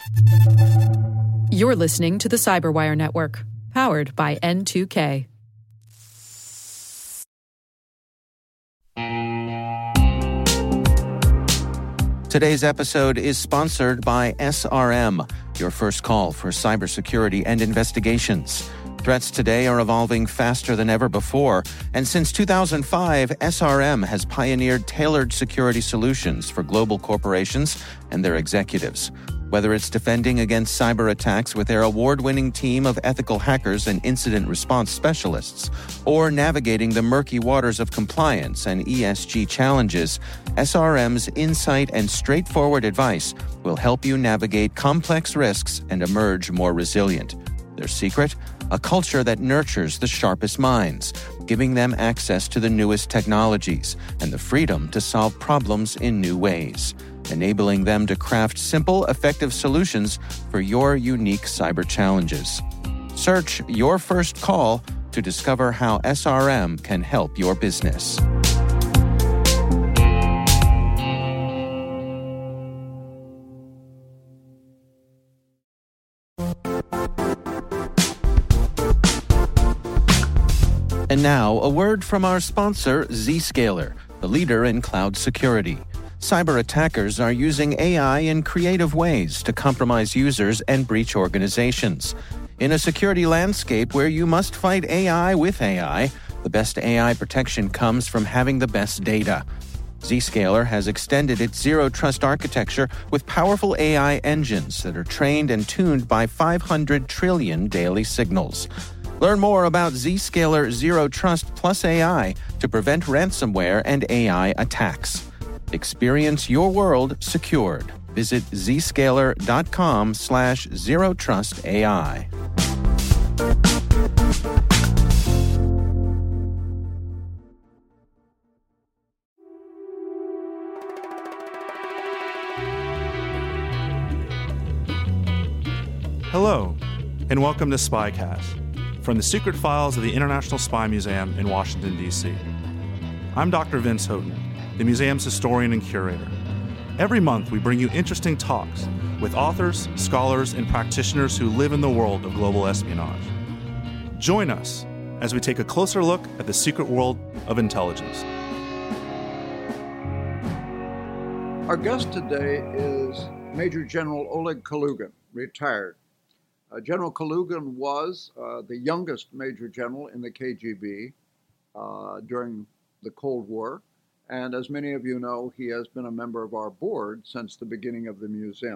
You're listening to the Cyberwire Network, powered by N2K. Today's episode is sponsored by SRM, your first call for cybersecurity and investigations. Threats today are evolving faster than ever before, and since 2005, SRM has pioneered tailored security solutions for global corporations and their executives. Whether it's defending against cyber attacks with their award-winning team of ethical hackers and incident response specialists, or navigating the murky waters of compliance and ESG challenges, SRM's insight and straightforward advice will help you navigate complex risks and emerge more resilient. Their secret? A culture that nurtures the sharpest minds, giving them access to the newest technologies and the freedom to solve problems in new ways, enabling them to craft simple, effective solutions for your unique cyber challenges. Search Your First Call to discover how SRM can help your business. And now, a word from our sponsor, Zscaler, the leader in cloud security. Cyber attackers are using AI in creative ways to compromise users and breach organizations. In a security landscape where you must fight AI with AI, the best AI protection comes from having the best data. Zscaler has extended its Zero Trust architecture with powerful AI engines that are trained and tuned by 500 trillion daily signals. Learn more about Zscaler Zero Trust plus AI to prevent ransomware and AI attacks. Experience your world secured. Visit zscaler.com/zerotrustai. Hello, and welcome to Spycast, from the secret files of the International Spy Museum in Washington, D.C. I'm Dr. Vince Houghton, the museum's historian and curator. Every month, we bring you interesting talks with authors, scholars, and practitioners who live in the world of global espionage. Join us as we take a closer look at the secret world of intelligence. Our guest today is Major General Oleg Kalugin, retired. General Kalugin was the youngest major general in the KGB during the Cold War. And as many of you know, he has been a member of our board since the beginning of the museum.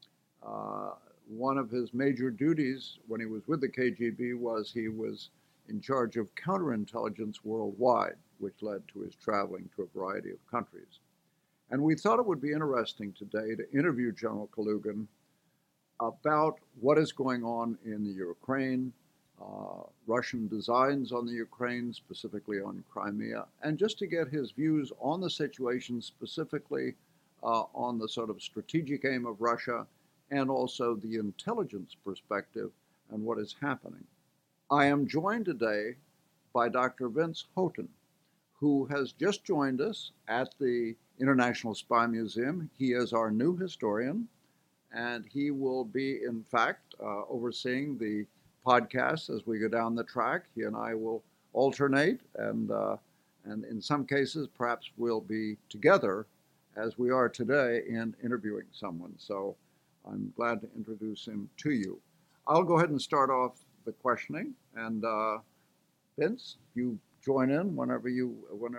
One of his major duties when he was with the KGB was he was in charge of counterintelligence worldwide, which led to his traveling to a variety of countries. And we thought it would be interesting today to interview General Kalugin about what is going on in the Ukraine, Russian designs on the Ukraine, specifically on Crimea, and just to get his views on the situation, specifically on the sort of strategic aim of Russia, and also the intelligence perspective and what is happening. I am joined today by Dr. Vince Houghton, who has just joined us at the International Spy Museum. He is our new historian, and he will be, in fact, overseeing the podcast as we go down the track. He and I will alternate, and in some cases, perhaps we'll be together as we are today in interviewing someone. So I'm glad to introduce him to you. I'll go ahead and start off the questioning, and Vince, you join in whenever you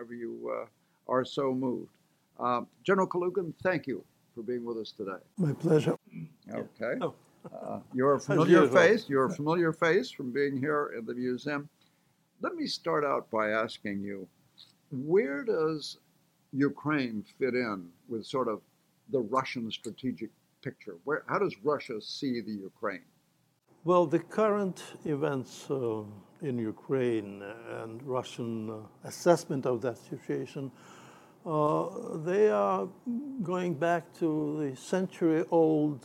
are so moved. General Kalugin, thank you for being with us today. My pleasure. Okay. You're a familiar face. You're a familiar face from being here at the museum. Let me start out by asking you, where does Ukraine fit in with sort of the Russian strategic picture? How does Russia see the Ukraine? Well, the current events in Ukraine and Russian assessment of that situation, they are going back to the century-old,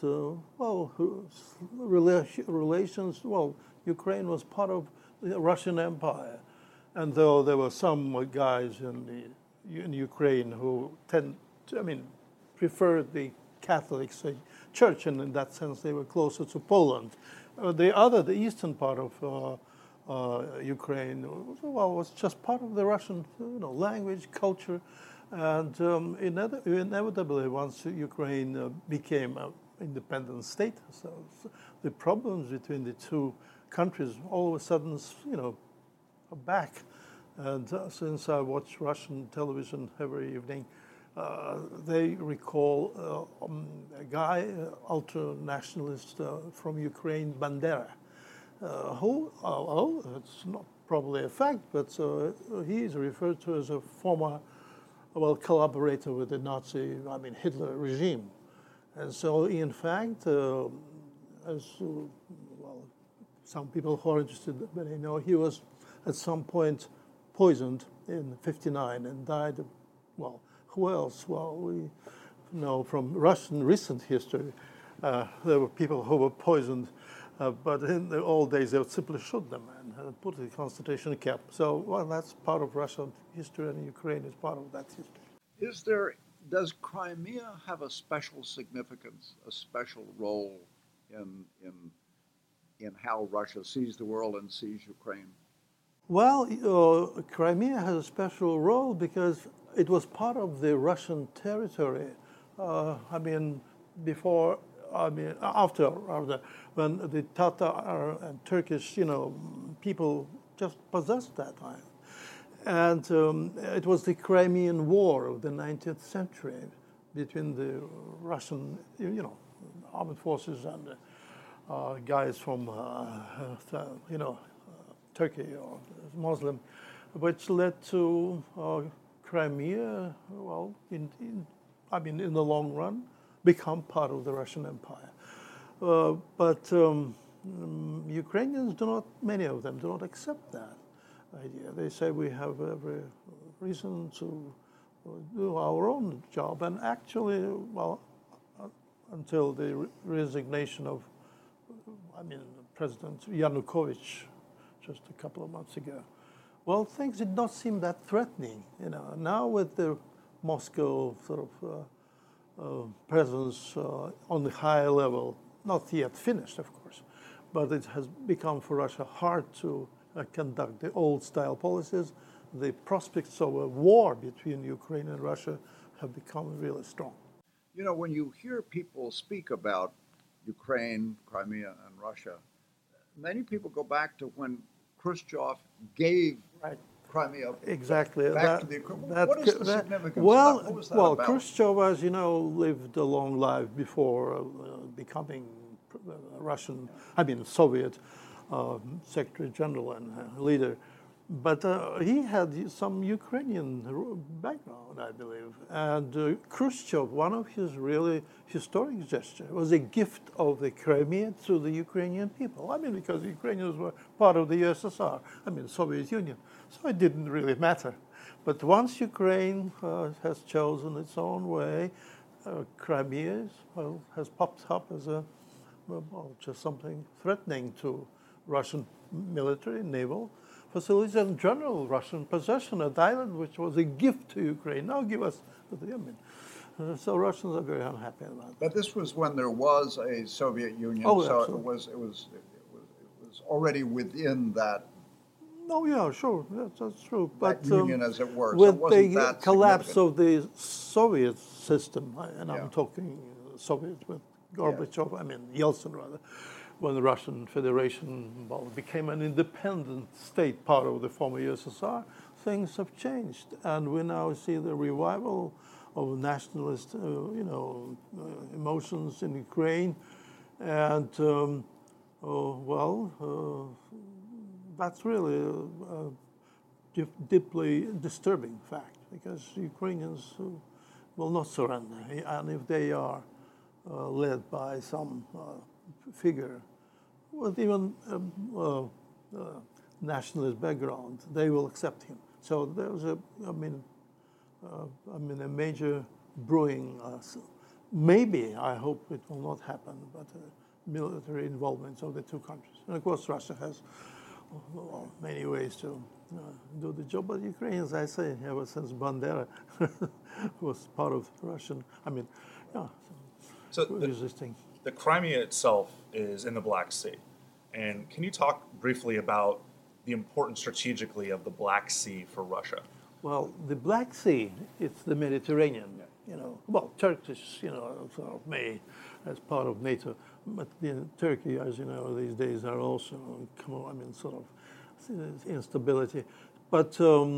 relations. Well, Ukraine was part of the Russian Empire, and though there were some guys in Ukraine who preferred the Catholics, church, and in that sense they were closer to Poland. The eastern part of Ukraine, well, was just part of the Russian, language, culture, and inevitably, once Ukraine became an independent state, so the problems between the two countries all of a sudden, are back. And since I watch Russian television every evening, they recall a guy, ultra-nationalist from Ukraine, Bandera, who, it's not probably a fact, but he is referred to as a former, collaborator with the Nazi, Hitler regime. And so, in fact, as some people who are interested, but he was at some point poisoned in '59 and died. Who else? Well, we know from Russian recent history, there were people who were poisoned, but in the old days they would simply shoot them and put in concentration camp. So, that's part of Russian history, and Ukraine is part of that history. Does Crimea have a special significance, a special role in how Russia sees the world and sees Ukraine? Well, Crimea has a special role because it was part of the Russian territory. After when the Tatar and Turkish, people just possessed that land. And it was the Crimean War of the 19th century between the Russian, armed forces and guys from, Turkey or Muslim, which led to Crimea, in the long run, become part of the Russian Empire. But Ukrainians many of them do not accept that idea. They say we have every reason to do our own job. And actually, until the resignation of, President Yanukovych just a couple of months ago, things did not seem that threatening. Now with the Moscow sort of presence on the higher level, not yet finished, of course, but it has become for Russia hard to conduct the old-style policies. The prospects of a war between Ukraine and Russia have become really strong. When you hear people speak about Ukraine, Crimea, and Russia, many people go back to when Khrushchev gave Crimea back to the Ukraine. What is the significance of that? What was that about? Khrushchev, as you know, lived a long life before becoming Soviet Secretary General and leader. But he had some Ukrainian background, I believe. And Khrushchev, one of his really historic gestures, was a gift of the Crimea to the Ukrainian people. Because the Ukrainians were part of the USSR, Soviet Union. So it didn't really matter. But once Ukraine has chosen its own way, Crimea has popped up as just something threatening to Russian military, naval facilities, and general Russian possession, an island which was a gift to Ukraine. Now give us the Yemen. So Russians are very unhappy about that. But this was when there was a Soviet Union, so absolutely. it was already within that. Oh yeah, sure, that's true. But union, as it were, with so it wasn't the that collapse of the Soviet system, and I'm talking Soviet with Gorbachev, Yeltsin rather. When the Russian Federation became an independent state, part of the former USSR, things have changed, and we now see the revival of nationalist, emotions in Ukraine, and that's really a deeply disturbing fact, because Ukrainians will not surrender, and if they are led by some figure with even nationalist background, they will accept him. So there's a major brewing. Maybe, I hope it will not happen, but military involvement of the two countries. And of course, Russia has many ways to do the job. But Ukraine, as I say, ever since Bandera was part of Russian, So resisting. the Crimea itself is in the Black Sea. And can you talk briefly about the importance strategically of the Black Sea for Russia? Well, the Black Sea, it's the Mediterranean, Well, Turkish, sort of made as part of NATO, but Turkey, as you know, these days are also, sort of instability. But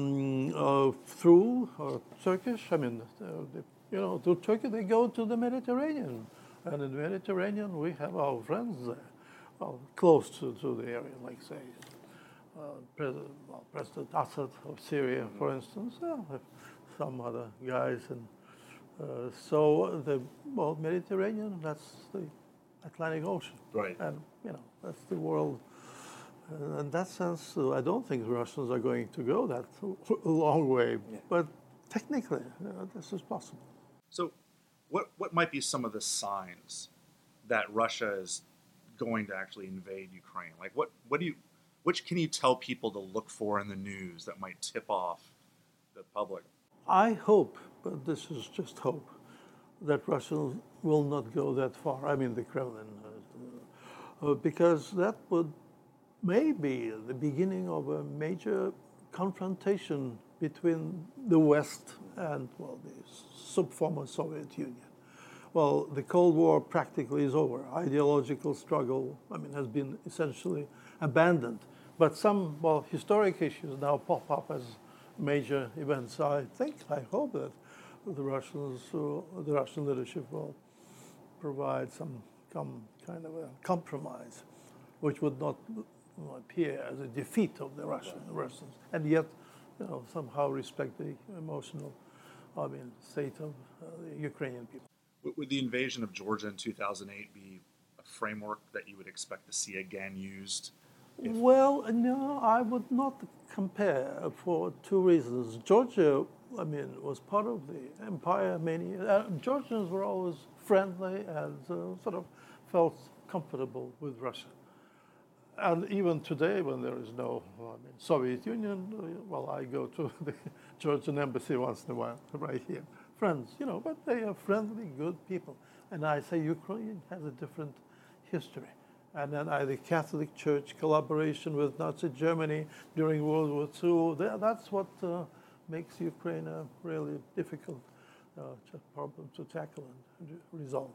through Turkish, through Turkey, they go to the Mediterranean. And in the Mediterranean, we have our friends there, close to the area, like, say, President Assad of Syria, for instance, some other guys. And so the Mediterranean, that's the Atlantic Ocean. Right. And, that's the world. In that sense, I don't think the Russians are going to go that long way. Yeah. But technically, this is possible. So what might be some of the signs that Russia is going to actually invade Ukraine? Like, which can you tell people to look for in the news that might tip off the public? I hope, but this is just hope, that Russia will not go that far. I mean, the Kremlin, because that would maybe the beginning of a major confrontation between the West and, the former Soviet Union. Well, the Cold War practically is over. Ideological struggle, has been essentially abandoned. But some, historic issues now pop up as major events. I hope that the Russian leadership will provide some kind of a compromise, which would not appear as a defeat of the Russians, and yet, somehow respect the emotional, state of the Ukrainian people. Would the invasion of Georgia in 2008 be a framework that you would expect to see again used? Well, no, I would not compare for two reasons. Georgia, was part of the empire. Georgians were always friendly and sort of felt comfortable with Russia. And even today, when there is no Soviet Union, I go to the Georgian embassy once in a while, right here. Friends, but they are friendly, good people. And I say Ukraine has a different history. And then the Catholic Church collaboration with Nazi Germany during World War II, that's what makes Ukraine a really difficult problem to tackle and resolve.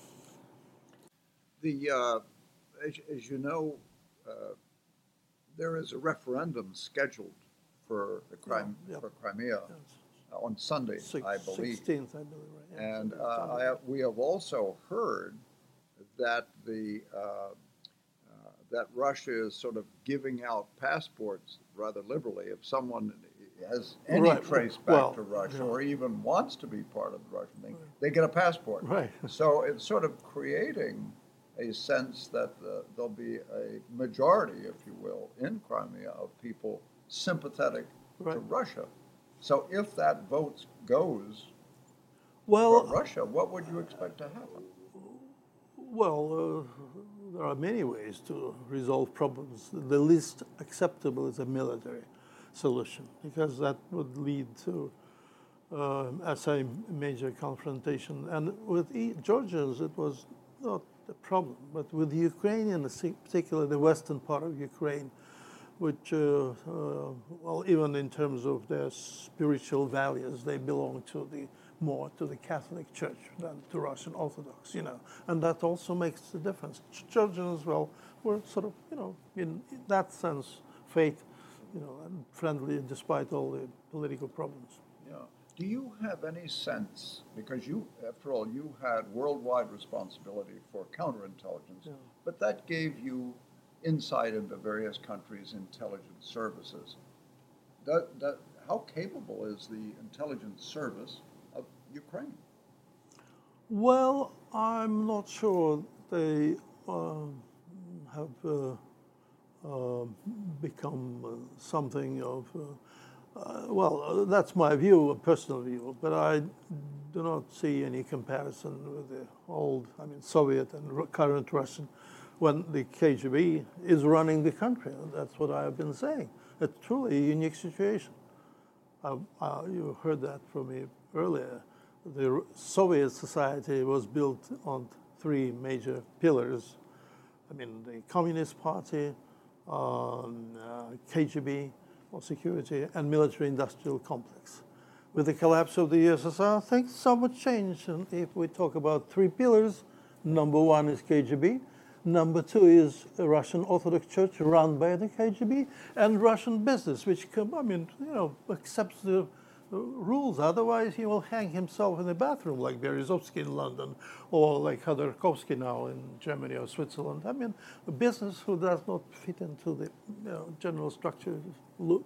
As you know, there is a referendum scheduled for the for Crimea on Sunday, I believe. 16th, I believe, right? Yeah. And we have also heard that that Russia is sort of giving out passports rather liberally. If someone has any trace back to Russia or even wants to be part of the Russian thing, they get a passport. Right. So it's sort of creating a sense that there'll be a majority, if you will, in Crimea of people sympathetic to Russia. So if that vote goes for Russia, what would you expect to happen? Well, there are many ways to resolve problems. The least acceptable is a military solution, because that would lead to a major confrontation. And with Georgians, it was not a problem, but with the Ukrainians, particularly the western part of Ukraine, which, even in terms of their spiritual values, they belong to more to the Catholic Church than to Russian Orthodox, and that also makes a difference. Georgians, were sort of, in that sense, faith, and friendly despite all the political problems. Yeah. Do you have any sense, because you, after all, you had worldwide responsibility for counterintelligence, but that gave you insight into various countries' intelligence services. How capable is the intelligence service of Ukraine? Well, I'm not sure they have become something of, that's my view, a personal view, but I do not see any comparison with the old, Soviet and current Russian, when the KGB is running the country. That's what I have been saying. It's truly a unique situation. You heard that from me earlier. The Soviet society was built on three major pillars. I mean, the Communist Party, KGB, or security, and military-industrial complex. With the collapse of the USSR, things somewhat changed. And if we talk about three pillars, number one is KGB, number two is a Russian Orthodox Church run by the KGB, and Russian business, which, accepts the rules. Otherwise, he will hang himself in the bathroom like Berezovsky in London, or like Khodorkovsky now in Germany or Switzerland. I mean, a business who does not fit into the general structure is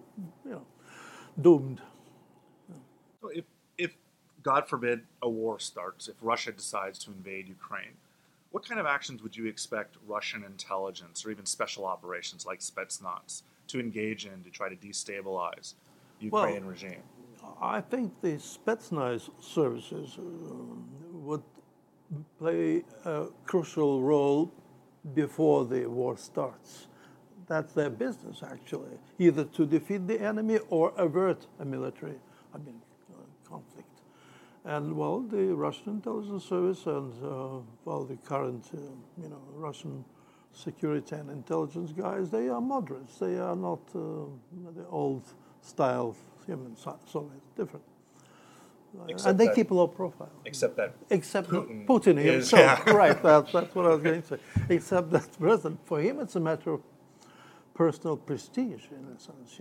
doomed. So if, God forbid, a war starts, if Russia decides to invade Ukraine, what kind of actions would you expect Russian intelligence or even special operations like Spetsnaz to engage in to try to destabilize Ukrainian regime? I think the Spetsnaz services would play a crucial role before the war starts. That's their business, actually, either to defeat the enemy or avert a military conflict. And, the Russian intelligence service and, the current, Russian security and intelligence guys, they are moderates. They are not the old-style Soviets, different. And they keep a low profile. Except Putin himself. Yeah. Right, that's what I was going to say. Except that President, for him, it's a matter of personal prestige, in a sense,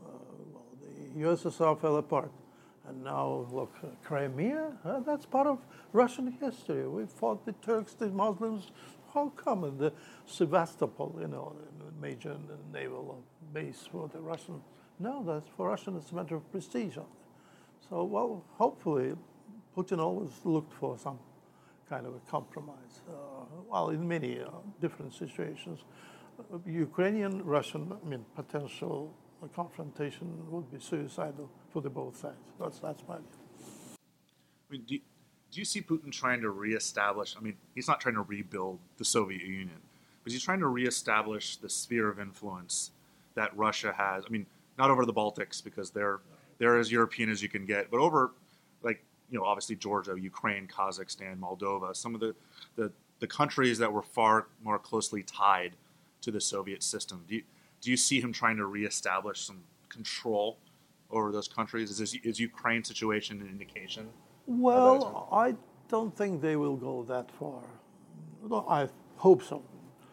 the USSR fell apart. And now, look, Crimea, that's part of Russian history. We fought the Turks, the Muslims. How come? And the Sevastopol, a major naval base for the Russian. No, that's for Russia, it's a matter of prestige. So, hopefully, Putin always looked for some kind of a compromise. In many different situations, Ukrainian-Russian, potential confrontation would be suicidal for the both sides. That's my view. Do you see Putin trying to reestablish? He's not trying to rebuild the Soviet Union, but he's trying to reestablish the sphere of influence that Russia has. Not over the Baltics, because they're as European as you can get, but over, obviously Georgia, Ukraine, Kazakhstan, Moldova, some of the countries that were far more closely tied to the Soviet system. Do you see him trying to reestablish some control over those countries? Is Ukraine's situation an indication? Well, I don't think they will go that far. I hope so.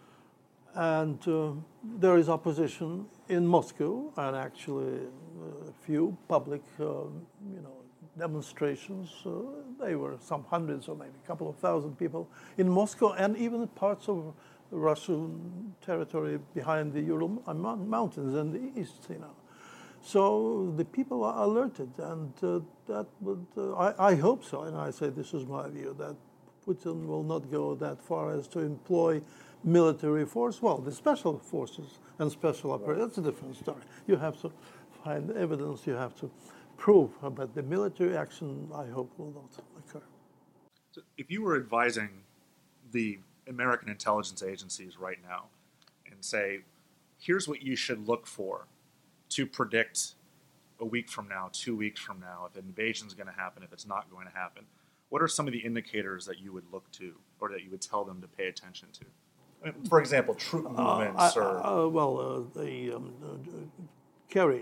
And there is opposition in Moscow, and actually a few public, demonstrations. They were some hundreds or maybe a couple of thousand people in Moscow, and even parts of Russian territory behind the Ural Mountains in the east, So the people are alerted, and that would, I hope so, and I say this is my view, that Putin will not go that far as to employ military force. The special forces and special operations, that's a different story. You have to find evidence, you have to prove, but the military action, I hope, will not occur. So if you were advising the American intelligence agencies right now and say, here's what you should look for to predict a week from now, 2 weeks from now, if an invasion is going to happen, if it's not going to happen, what are some of the indicators that you would look to or that you would tell them to pay attention to? For example, troop movements Kerry,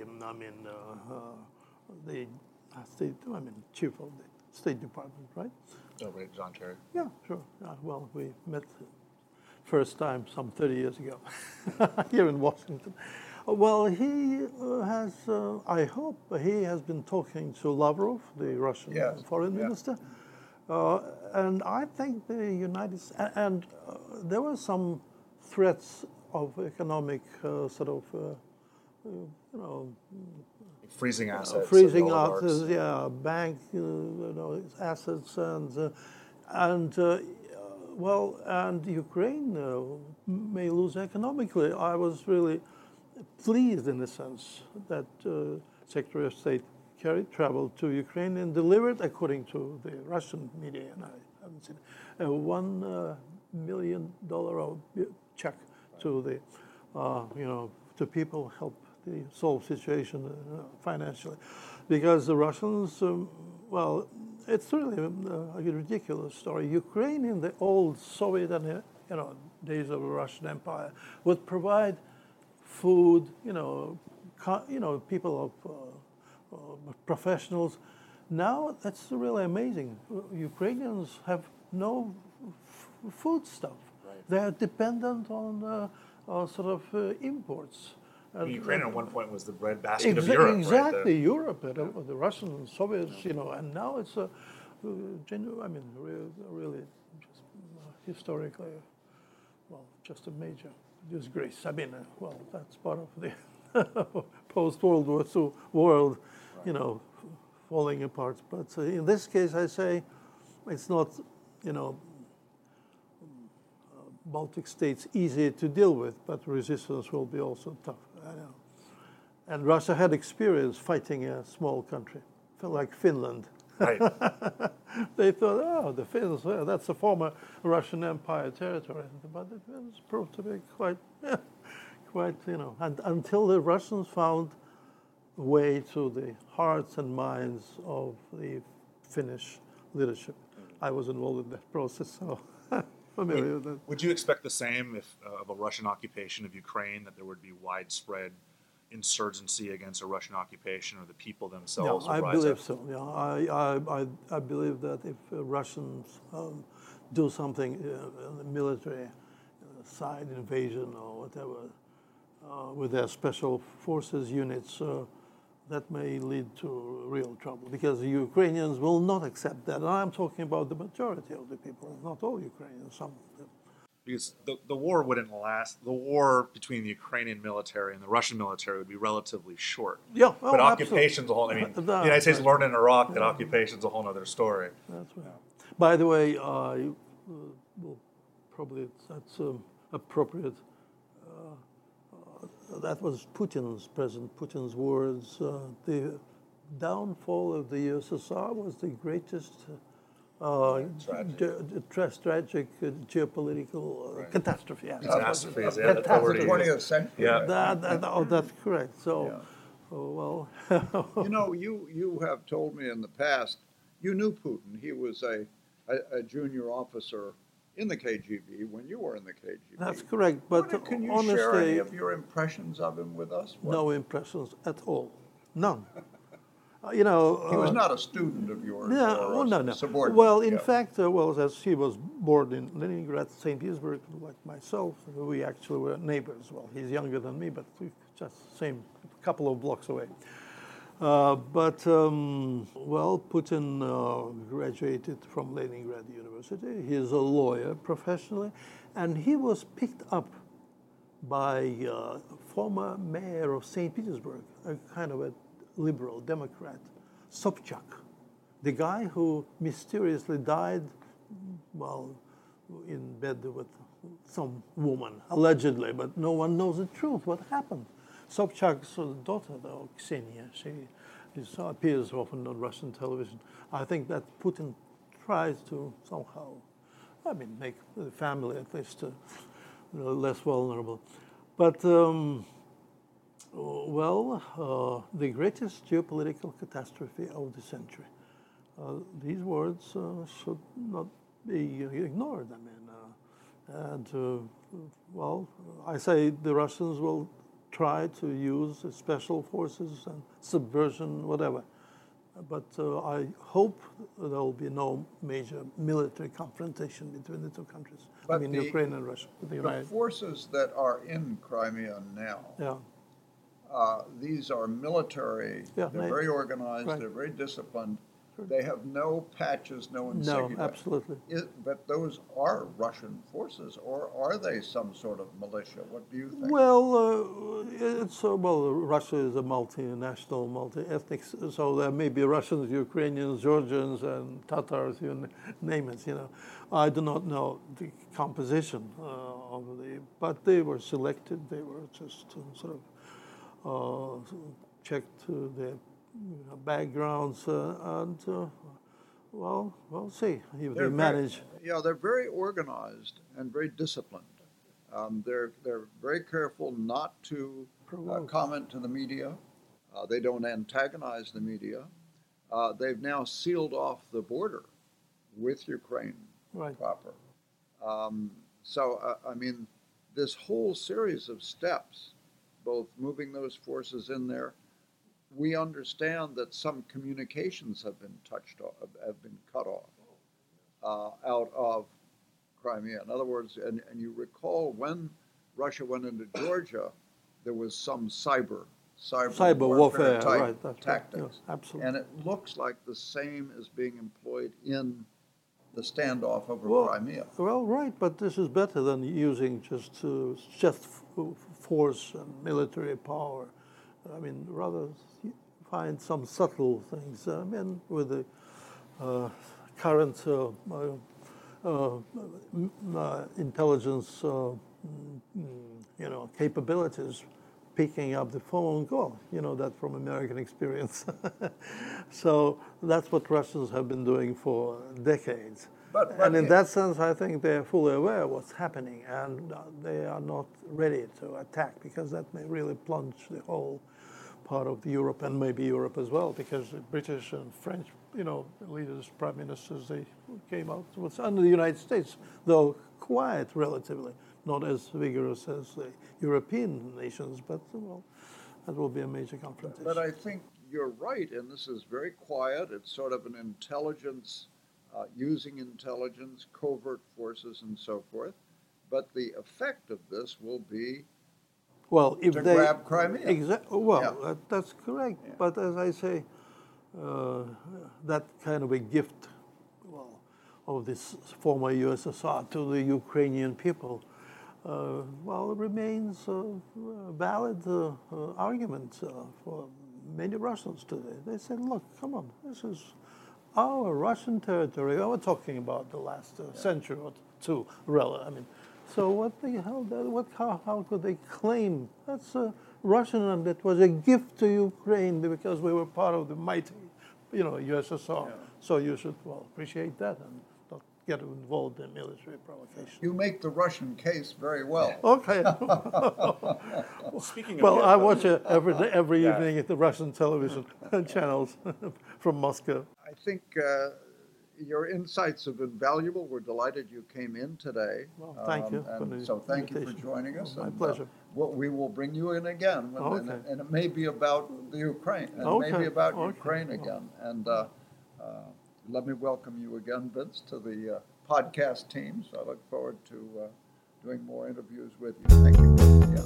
the chief of the State Department, right? Oh, right, John Kerry. Yeah, sure. We met first time some 30 years ago here in Washington. He has, I hope, he has been talking to Lavrov, the Russian foreign minister. And I think the United States, and there were some threats of economic freezing assets. Freezing assets, bank assets, and Ukraine may lose economically. I was really pleased in the sense that Secretary of State Kerry traveled to Ukraine and delivered, according to the Russian media, and I haven't seen it, a $1 million check to the, to people, help solve situation financially, because the Russians, it's really a ridiculous story. Ukraine in the old Soviet and days of the Russian Empire would provide food, people of professionals. Now that's really amazing. Ukrainians have no food stuff. Right. They are dependent on imports. Ukraine at one point was the breadbasket of Europe. Exactly, right? Europe, the Russians and Soviets, and now it's really just historically, just a major disgrace. That's part of the post-World War II world, falling apart. But in this case, I say it's not, Baltic states easy to deal with, but resistance will be also tough. I know. And Russia had experience fighting a small country, like Finland. Right. They thought, the Finns, that's a former Russian Empire territory. But it was proved to be quite, and until the Russians found a way to the hearts and minds of the Finnish leadership. I was involved in that process, so familiar with that. Would you expect the same of a Russian occupation of Ukraine, that there would be widespread insurgency against a Russian occupation, or the people themselves would rise up? I believe so. Yeah, I believe that if Russians do something on the military side, invasion or whatever, with their special forces units, that may lead to real trouble, because the Ukrainians will not accept that. And I'm talking about the majority of the people, not all Ukrainians, some of them. Because the war wouldn't last. The war between the Ukrainian military and the Russian military would be relatively short. Yeah, but occupation's a whole. I mean, the United States learned in Iraq that occupation's a whole other story. That's right. By the way, probably that's appropriate. That was President Putin's words. The downfall of the USSR was the greatest tragic geopolitical catastrophe. Yeah. Catastrophe, that's the 20th century. Yeah. That's correct. So, you have told me in the past, you knew Putin. He was a junior officer in the KGB when you were in the KGB. That's correct. But can you honestly, share any of your impressions of him with us? No impressions at all. None. He was not a student of yours. No. Subordinate. Well, in fact, as he was born in Leningrad, St. Petersburg, like myself, we actually were neighbors. Well, he's younger than me, but we just same couple of blocks away. Putin graduated from Leningrad University. He's a lawyer professionally, and he was picked up by former mayor of St. Petersburg, a kind of a liberal Democrat, Sobchak, the guy who mysteriously died while in bed with some woman, allegedly, but no one knows the truth. What happened? Sobchak's daughter, though, Ksenia, she appears often on Russian television. I think that Putin tries to somehow, make the family at least less vulnerable. But, the greatest geopolitical catastrophe of the century. These words should not be ignored. I say the Russians will try to use special forces and subversion, whatever. But I hope there will be no major military confrontation between the two countries. But Ukraine and Russia. The forces that are in Crimea now, these are military. They're very organized. Right. They're very disciplined. They have no patches, no insignia. No, absolutely. But those are Russian forces, or are they some sort of militia? What do you think? Russia is a multinational, multi-ethnic, so there may be Russians, Ukrainians, Georgians, and Tatars, you name it. I do not know the composition but they were selected. They were just checked their backgrounds, we'll see if they manage. They're very organized and very disciplined. They're very careful not to comment to the media. They don't antagonize the media. they've now sealed off the border with Ukraine proper. So, this whole series of steps, both moving those forces in there, we understand that some communications have been cut off out of Crimea. In other words, and you recall when Russia went into Georgia, there was some cyber warfare type tactics. Yes, absolutely. And it looks like the same is being employed in the standoff over Crimea. Well, right, but this is better than using just force and military power. Rather find some subtle things. With the current intelligence, capabilities, picking up the phone call, that from American experience. So that's what Russians have been doing for decades. And in that sense, I think they're fully aware of what's happening, and they are not ready to attack, because that may really plunge the whole part of Europe, and maybe Europe as well, because the British and French, leaders, prime ministers, they came out under the United States, though quiet relatively, not as vigorous as the European nations, but that will be a major confrontation. But I think you're right, and this is very quiet. It's sort of an intelligence, using intelligence, covert forces, and so forth. But the effect of this will be to grab Crimea. That's correct. Yeah. But as I say, that kind of a gift, of this former USSR to the Ukrainian people, remains a valid argument for many Russians today. They said, look, come on, this is our Russian territory. We're talking about the last century or two, really. So what the hell, how could they claim that's Russian, and it was a gift to Ukraine because we were part of the mighty, USSR. Yeah. So you should, appreciate that and not get involved in military provocation. You make the Russian case very well. Okay. Speaking of I watch it every evening at the Russian television channels from Moscow. I think your insights have been valuable. We're delighted you came in today. Well, thank you. So thank you for joining us. My pleasure. We will bring you in again, and it may be about the Ukraine, and it may be about Ukraine again. And let me welcome you again, Vince, to the podcast team. So I look forward to doing more interviews with you. Thank you.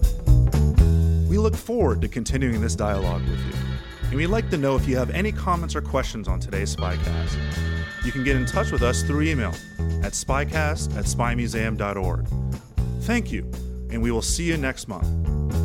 We look forward to continuing this dialogue with you. And we'd like to know if you have any comments or questions on today's Spycast. You can get in touch with us through email at spycast@spymuseum.org. Thank you, and we will see you next month.